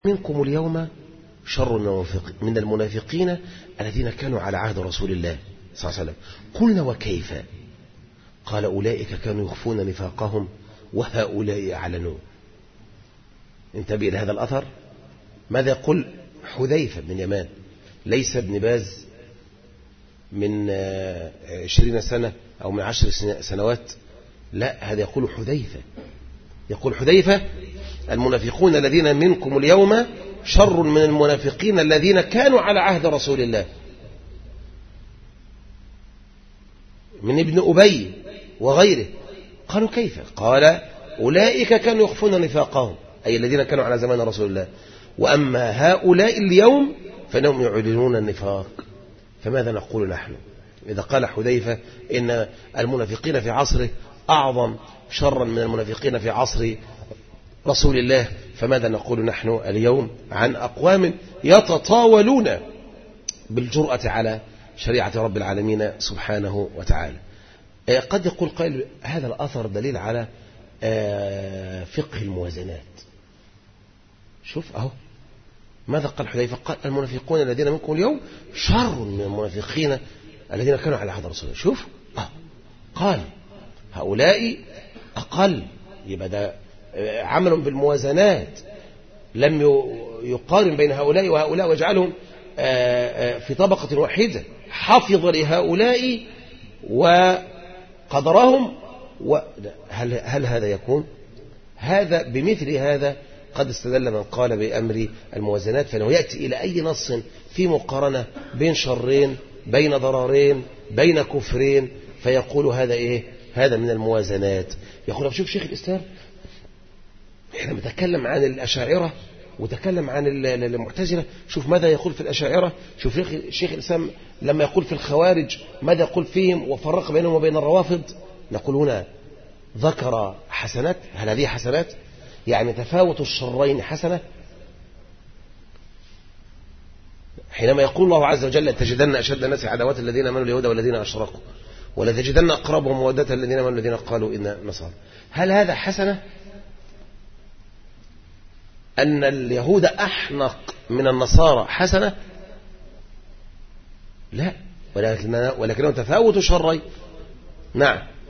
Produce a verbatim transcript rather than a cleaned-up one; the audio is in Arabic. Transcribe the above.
منكم اليوم شر من المنافقين الذين كانوا على عهد رسول الله صلى الله عليه وسلم. قلنا وكيف؟ قال أولئك كانوا يخفون نفاقهم وهؤلاء أعلنوا. انتبه لهذا الأثر. ماذا يقول حذيفة بن يمان؟ ليس ابن باز من عشرين سنة أو من عشر سنوات، لا، هذا يقول حذيفة. يقول حذيفة: المنافقون الذين منكم اليوم شر من المنافقين الذين كانوا على عهد رسول الله. من ابن أبي وغيره. قالوا كيف؟ قال: أولئك كانوا يخفون نفاقهم، أي الذين كانوا على زمان رسول الله، وأما هؤلاء اليوم فإنهم يعلنون النفاق. فماذا نقول نحن إذا قال حذيفة إن المنافقين في عصره أعظم شرا من المنافقين في عصر رسول الله؟ فماذا نقول نحن اليوم عن أقوام يتطاولون بالجرأة على شريعة رب العالمين سبحانه وتعالى؟ قد يقول قائل: هذا الأثر دليل على فقه الموازنات. شوف أهو ماذا قال حذيفة؟ قال: المنافقون الذين منكم اليوم شر من المنافقين الذين كانوا على عهد رسول الله. شوف أه. قال هؤلاء أقل، يبقى ده عمل بالموازنات، لم يقارن بين هؤلاء وهؤلاء ويجعلهم في طبقة واحدة، حفظ لهؤلاء وقدرهم. هل, هل هذا يكون؟ هذا بمثل هذا قد استدل من قال بأمر الموازنات، فإنه يأتي إلى أي نص في مقارنة بين شرين، بين ضررين، بين كفرين، فيقول هذا إيه؟ هذا من الموازنات. يقول: شوف شيخ الإسلام، احنا بنتكلم عن الأشاعرة وتكلم عن المعتزلة، شوف ماذا يقول في الأشاعرة، شوف شيخ الإسلام لما يقول في الخوارج ماذا يقول فيهم وفرق بينهم وبين الروافض. نقول هنا ذكر حسنات. هل هذه حسنات؟ يعني تفاوت الشرين حسنة؟ حينما يقول الله عز وجل: تجدن أشد الناس عداوة الذين آمنوا اليهود والذين أشركوا ولتجدن أقربهم مودة الذين آمنوا الذين قالوا إنا نصارى. هل هذا حسنة؟ أن اليهود أحنق من النصارى حسنة؟ لا، ولكنه تفاوت شرين. نعم.